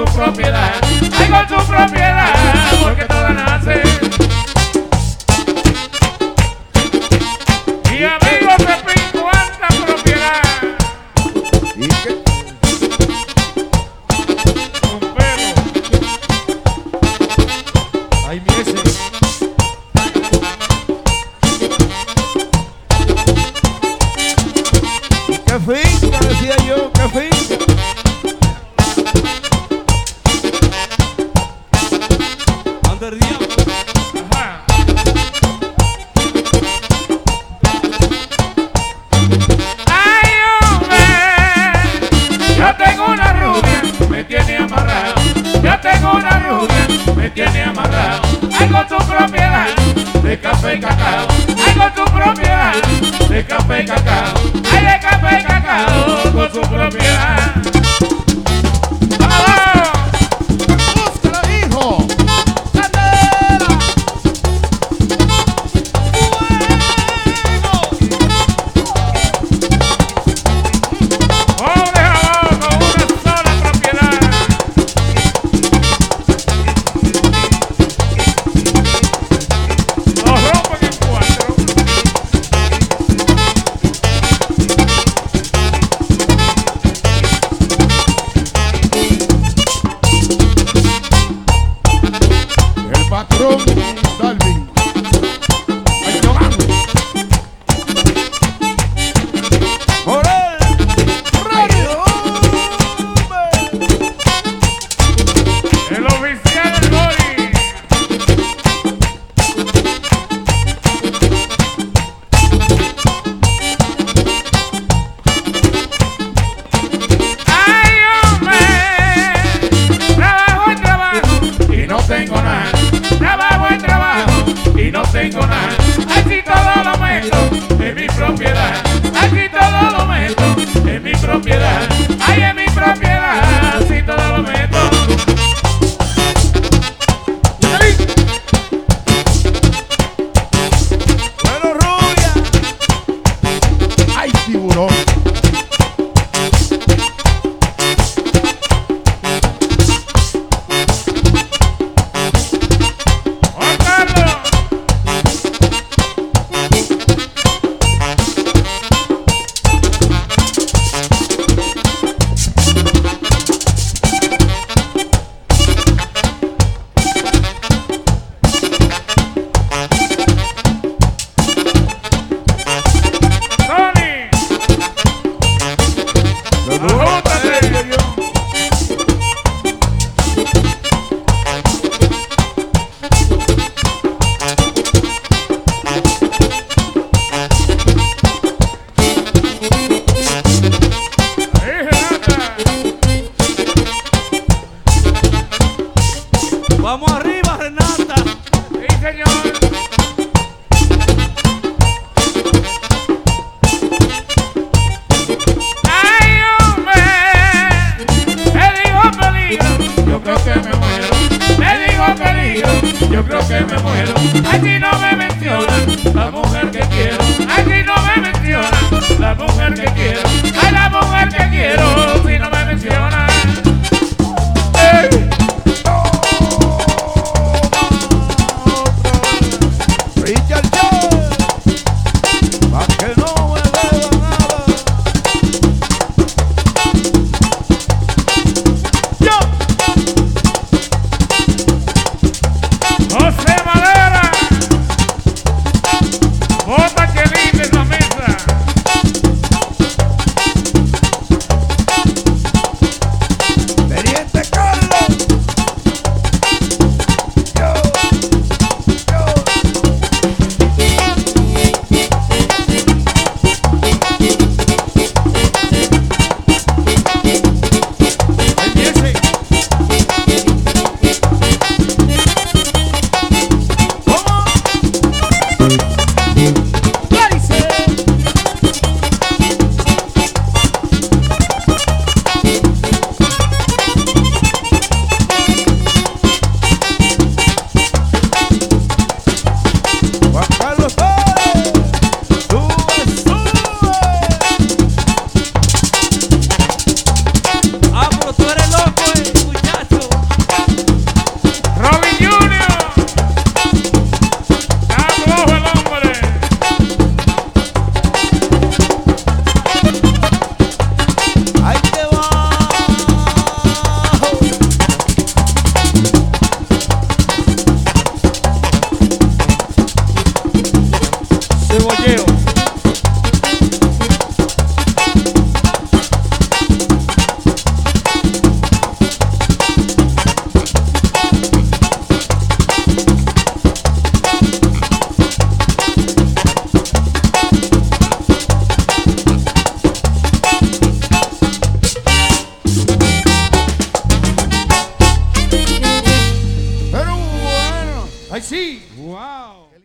propiedad, ay, con su propiedad, porque toda nace. Y amigos de Pin, cuánta propiedad. ¿Y qué? Un pelo. Ay, mi ese. ¿Qué finca? Decía yo, ¿qué finca? Under diablo. Ajá. Ay, hombre, yo tengo una rubia, me tiene amarrado. Yo tengo una rubia, me tiene amarrado. Ay, con su propiedad de café y cacao. Ay, con su propiedad de café y cacao. Ay, de café y cacao, con su propiedad. ¡Vamos! ¡Búscalo, hijo! Pobre jabón con una sola propiedad. Los rompen en cuatro. El patrón Dalvin. Ay, yo gano. Morel. Radio. El oficial del Bori. Ay, hombre, trabajo en trabajo y no tengo nada. Trabajo en trabajo y no tengo nada. Así todo lo meto en mi propiedad. Así todo lo meto en mi propiedad. Ay, en mi propiedad, así todo lo meto. Bueno, rubia. Ay, tiburón. Juan Carlos. Tony, ajústate. Ahí, Renata. Vamos arriba, Renata. Sí, señor. Ay, hombre, me digo peligro, yo creo que me muero. Me digo peligro, yo creo que me muero. Ay, si no me mencionan la mujer que quiero. Ay, si no me mencionan la mujer que quiero. Ay, la mujer que quiero, si no me mencionan. ¡Ey! ¡Ay, sí! ¡Wow!